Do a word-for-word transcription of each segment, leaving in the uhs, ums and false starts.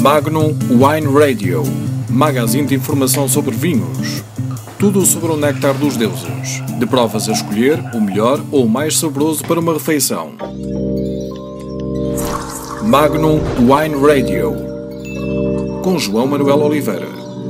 Magnum Wine Radio, magazine de informação sobre vinhos. Tudo sobre o néctar dos deuses. De provas a escolher, o melhor ou o mais saboroso para uma refeição. Magnum Wine Radio, com João Manuel Oliveira.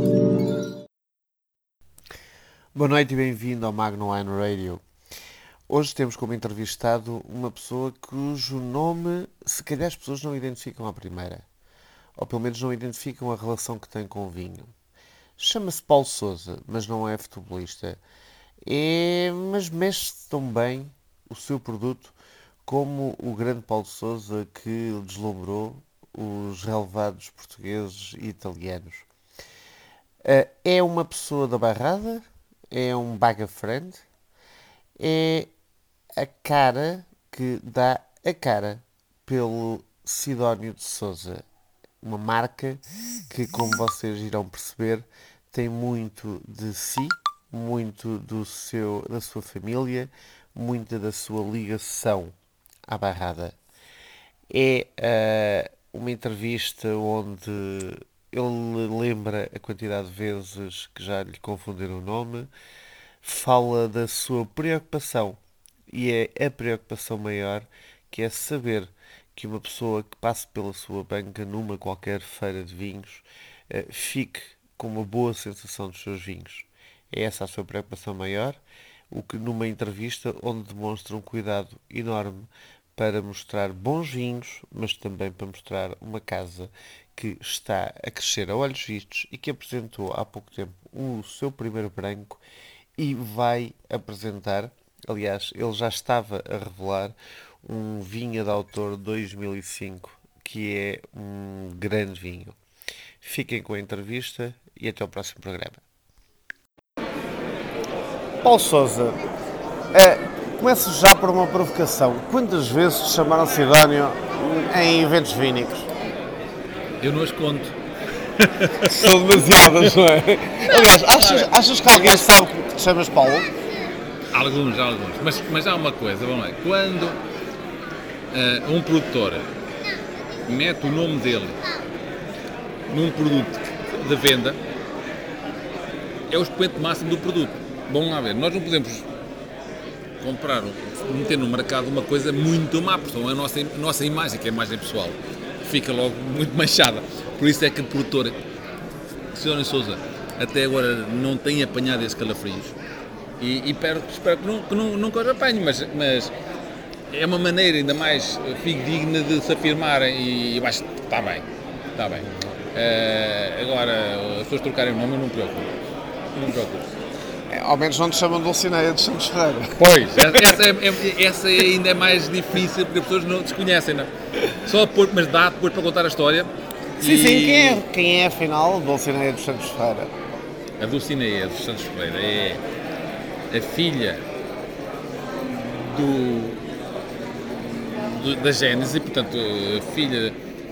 Boa noite e bem-vindo ao Magnum Wine Radio. Hoje temos como entrevistado uma pessoa cujo nome, se calhar as pessoas não identificam à primeira. Ou pelo menos não identificam a relação que tem com o vinho. Chama-se Paulo Sousa, mas não é futebolista. É, mas mexe tão bem o seu produto como o grande Paulo Sousa que deslumbrou os relevados portugueses e italianos. É uma pessoa da Bairrada, é um Baga Friend, é a cara que dá a cara pelo Sidónio de Sousa. Uma marca que, como vocês irão perceber, tem muito de si, muito do seu, da sua família, muita da sua ligação à Bairrada. É uh, uma entrevista onde ele lembra a quantidade de vezes que já lhe confundiram o nome, fala da sua preocupação, e é a preocupação maior, que é saber que uma pessoa que passe pela sua banca numa qualquer feira de vinhos uh, fique com uma boa sensação dos seus vinhos. É essa a sua preocupação maior, o que numa entrevista onde demonstra um cuidado enorme para mostrar bons vinhos, mas também para mostrar uma casa que está a crescer a olhos vistos e que apresentou há pouco tempo o seu primeiro branco e vai apresentar, aliás, ele já estava a revelar um vinho de autor dois mil e cinco, que é um grande vinho. Fiquem com a entrevista e até ao próximo programa. Paulo Sousa, é, começo já por uma provocação. Quantas vezes te chamaram Sidónio em eventos vínicos? Eu não as conto. São demasiadas, não é? Aliás, achas, achas que alguém sabe que te chamas Paulo? Alguns, alguns. Mas, mas há uma coisa, vamos lá. Quando uh, um produtor mete o nome dele num produto de venda, é o expoente máximo do produto. Vamos lá ver, nós não podemos comprar, meter no mercado uma coisa muito má, porque a nossa, a nossa imagem, que é a imagem pessoal, fica logo muito manchada. Por isso é que o produtor Sidónio Sousa até agora não tem apanhado esses calafrios. E, e espero, espero que, não, que não, nunca os apanhe, mas, mas é uma maneira ainda mais digna de se afirmarem e eu acho que está bem, está bem. Uh, agora, as pessoas trocarem o nome, eu não me preocupo. Não me preocupo. É, ao menos não te chamam Dulcineia de Santos Ferreira. Pois, essa, é, é, essa é ainda é mais difícil porque as pessoas não desconhecem, não? Só depois, mas dá depois para contar a história. Sim, e... sim, quem é, quem é afinal Dulcineia dos Santos Ferreira? A Dulcineia dos Santos Ferreira é a filha do, do, da Gênese, portanto, a filha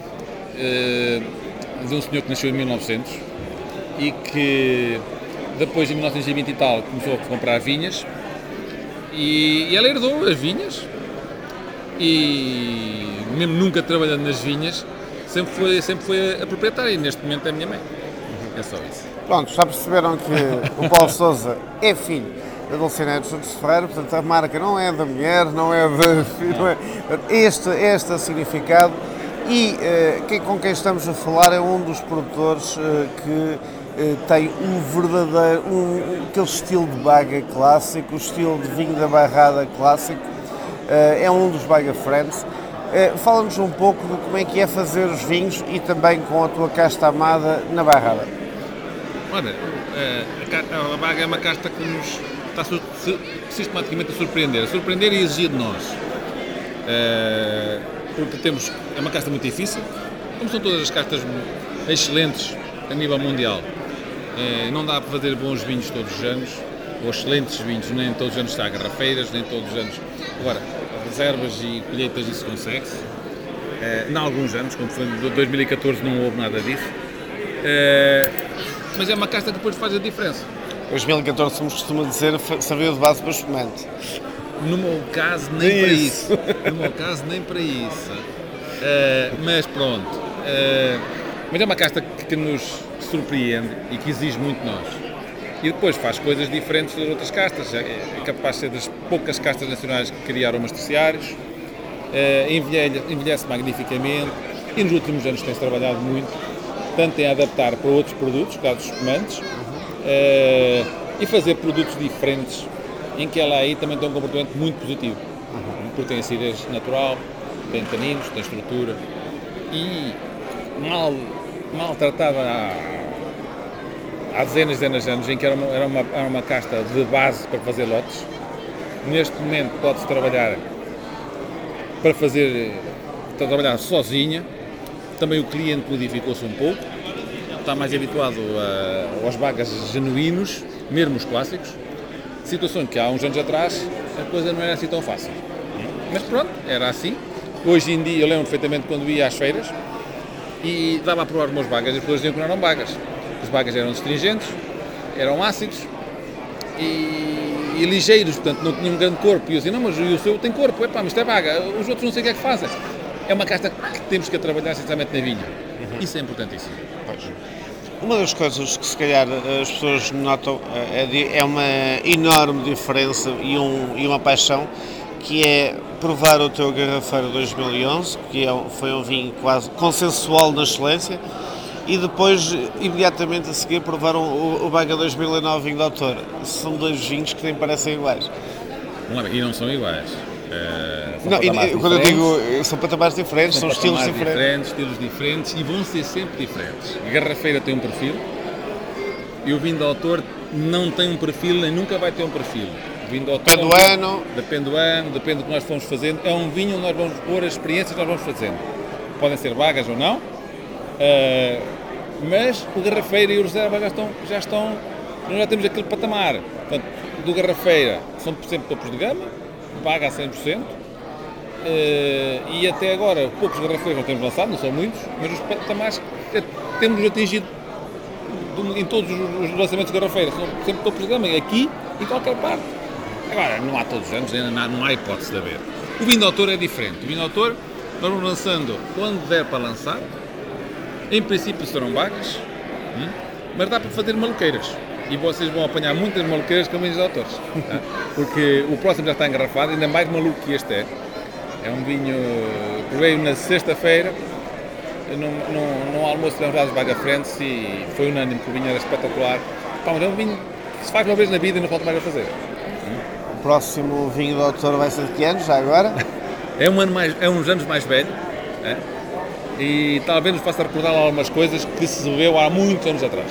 uh, de um senhor que nasceu em mil e novecentos e que depois, em mil novecentos e vinte e tal, começou a comprar vinhas e, e ela herdou as vinhas e, mesmo nunca trabalhando nas vinhas, sempre foi, sempre foi a proprietária e neste momento é a minha mãe. É só isso. Pronto, já perceberam que o Paulo Sousa é filho da Dulcineia dos Santos Ferreira, portanto a marca não é da mulher, não é da filha, não é, este, este é o significado e uh, quem, com quem estamos a falar é um dos produtores uh, que uh, tem um verdadeiro, um, aquele estilo de baga clássico, o estilo de vinho da Bairrada clássico, uh, é um dos Baga Friends. Uh, fala-nos um pouco de como é que é fazer os vinhos e também com a tua casta amada na Bairrada. Olha, a Baga é uma casta que nos está sistematicamente a surpreender, a surpreender e exigir de nós, porque temos, é uma casta muito difícil, como são todas as castas excelentes a nível mundial, não dá para fazer bons vinhos todos os anos, ou excelentes vinhos, nem todos os anos está a garrafeiras, nem todos os anos, agora, reservas e colheitas isso consegue-se, em alguns anos, como foi em dois mil e catorze não houve nada disso, mas é uma casta que depois faz a diferença. dois mil e catorze, como costuma dizer, serviu de base para o espumante. No meu caso, nem para isso. No meu caso, nem para isso. Uh, mas pronto. Uh, Mas é uma casta que nos surpreende e que exige muito de nós. E depois faz coisas diferentes das outras castas. É capaz de ser das poucas castas nacionais que criaram aromas terciários. Envelhece, envelhece magnificamente e nos últimos anos tem-se trabalhado muito, tanto em adaptar para outros produtos, caso espumantes, uhum. e fazer produtos diferentes, em que ela aí também tem um comportamento muito positivo. Uhum. Porque tem acidez natural, tem taninos, tem estrutura e mal, mal tratada há, há dezenas e dezenas de anos, em que era uma, era, uma, era uma casta de base para fazer lotes. Neste momento pode-se trabalhar para fazer, para trabalhar sozinha. Também o cliente modificou-se um pouco, está mais habituado a, aos bagas genuínos, mesmo os clássicos, situação que há uns anos atrás a coisa não era assim tão fácil. Mas pronto, era assim. Hoje em dia, eu lembro perfeitamente quando ia às feiras e dava a provar os meus bagas e as pessoas diziam que não eram bagas. Os bagas eram astringentes, eram ácidos e, e ligeiros, portanto não tinham um grande corpo. E eu dizia, não, mas o seu tem corpo, epá, mas isto é baga, os outros não sei o que é que fazem. É uma casta que temos que trabalhar sinceramente na vinha. Uhum. Isso é importantíssimo. Pois. Uma das coisas que se calhar as pessoas notam é, é uma enorme diferença e, um, e uma paixão, que é provar o teu Garrafeiro dois mil e onze, que é, foi um vinho quase consensual na excelência, e depois, imediatamente a seguir, provar o, o Baga dois mil e nove vinho de autor. São dois vinhos que nem parecem iguais. E não são iguais. Uh, não, e, quando eu digo, são patamares diferentes, são, são estilos diferentes. diferentes. Estilos diferentes e vão ser sempre diferentes. A garrafeira tem um perfil e o vinho de autor não tem um perfil nem nunca vai ter um perfil. O vinho de autor depende do ano. Depende do ano, depende do que nós fomos fazendo. É um vinho onde nós vamos pôr as experiências que nós vamos fazendo. Podem ser vagas ou não, uh, mas o garrafeira e o reserva já estão, já estão, nós já temos aquele patamar. Portanto, do garrafeira são sempre topos de gama, paga a cem por cento, uh, e até agora poucos garrafeiros não temos lançado, não são muitos, mas os patamares temos atingido em todos os lançamentos de garrafeiras, são sempre topos de gama, aqui e em qualquer parte. Agora, não há todos os anos, ainda não há, não há hipótese de haver. O vinho de autor é diferente. O vinho de autor nós vamos lançando quando der para lançar, em princípio serão bagas, hum, mas dá para fazer maluqueiras. E vocês vão apanhar muitas maluqueiras com vinhos de autores, tá? Porque o próximo já está engarrafado, ainda mais maluco que este é. É um vinho que veio na sexta-feira, num, num, num almoço de Lembrados Baga Friends, e foi unânime que o vinho era espetacular. Pá, mas é um vinho que se faz uma vez na vida e não falta mais a fazer. Hum? O próximo vinho de autor vai ser de que anos, já agora? É, um ano mais, é uns anos mais velho, é? E talvez nos faça recordar algumas coisas que se viveu há muitos anos atrás.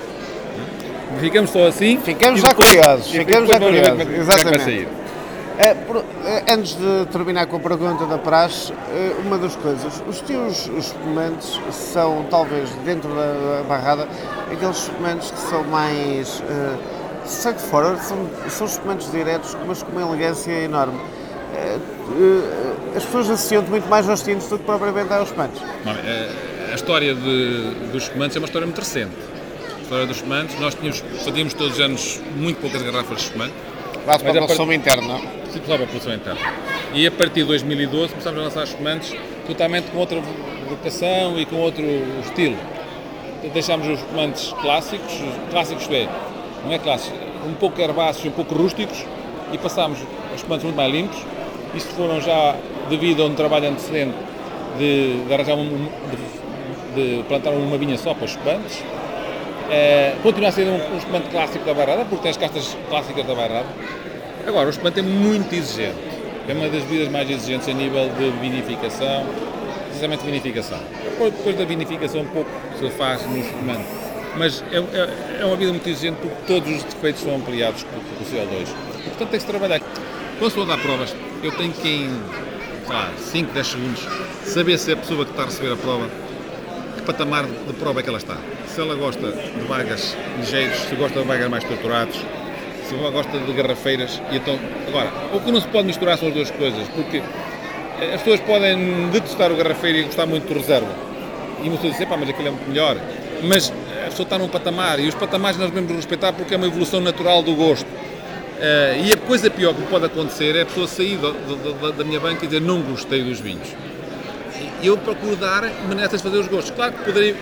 Ficamos só assim. Ficamos já depois, curiosos. Ficamos já curiosos. Ver, exatamente. É, por, é, antes de terminar com a pergunta da praxe, é, uma das coisas, os teus espumantes são, talvez, dentro da, da barrada, aqueles espumantes que são mais uh, straightforward, são, são espumantes diretos, mas com uma elegância enorme. É, uh, as pessoas associam-te muito mais aos tintos do que propriamente aos espumantes. A história de, dos espumantes é uma história muito recente. A história dos espumantes, nós tínhamos, fazíamos todos os anos muito poucas garrafas de espumante. Quase para a produção interna, não? Sim, para a produção interna. E a partir de dois mil e doze começámos a lançar espumantes totalmente com outra vocação e com outro estilo. Deixámos os espumantes clássicos, clássicos é, não é clássicos, um pouco herbáceos, um pouco rústicos, e passámos os espumantes muito mais limpos. Isto foram já devido a um trabalho antecedente de, de arranjar um, de, de plantar uma vinha só para os espumantes. É, continua a ser um, um espumante clássico da Bairrada, porque tem as castas clássicas da Bairrada. Agora, o espumante é muito exigente. É uma das bebidas mais exigentes a nível de vinificação, precisamente vinificação. Depois, depois da vinificação, um pouco se faz no espumante. Mas é, é, é uma bebida muito exigente porque todos os defeitos são ampliados com o C O dois. E, portanto, tem que se trabalhar. Quando se vou dar provas, eu tenho que, em sei lá, cinco, dez segundos, saber se a pessoa que está a receber a prova, que patamar de prova é que ela está. Se ela gosta de vagas ligeiros, se gosta de vagas mais torturados, se ela gosta de garrafeiras, e então, agora, o que não se pode misturar são as duas coisas, porque as pessoas podem detestar o garrafeiro e gostar muito do reserva, e uma pessoa diz, pá, mas aquilo é muito melhor, mas a pessoa está num patamar, e os patamares nós devemos respeitar porque é uma evolução natural do gosto. Uh, e a coisa pior que pode acontecer é a pessoa sair do, do, do, da minha banca e dizer, não gostei dos vinhos. E eu procuro dar maneiras de fazer os gostos. Claro que poderei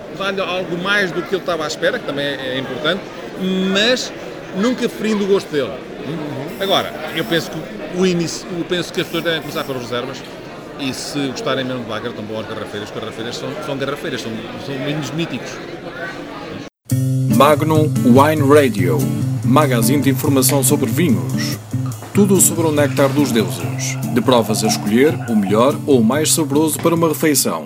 dar-lhe algo mais do que ele estava à espera, que também é, é importante, mas nunca ferindo o gosto dele. Agora, eu penso que o início, eu penso que as pessoas devem começar pelas reservas e se gostarem mesmo de lager, estão boas garrafeiras, porque as garrafeiras são, são garrafeiras, são, são vinhos míticos. Magnum Wine Radio, magazine de informação sobre vinhos. Tudo sobre o néctar dos deuses. De provas a escolher, o melhor ou o mais saboroso para uma refeição.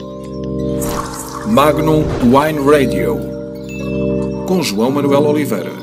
Magnum Wine Radio, com João Manuel Oliveira.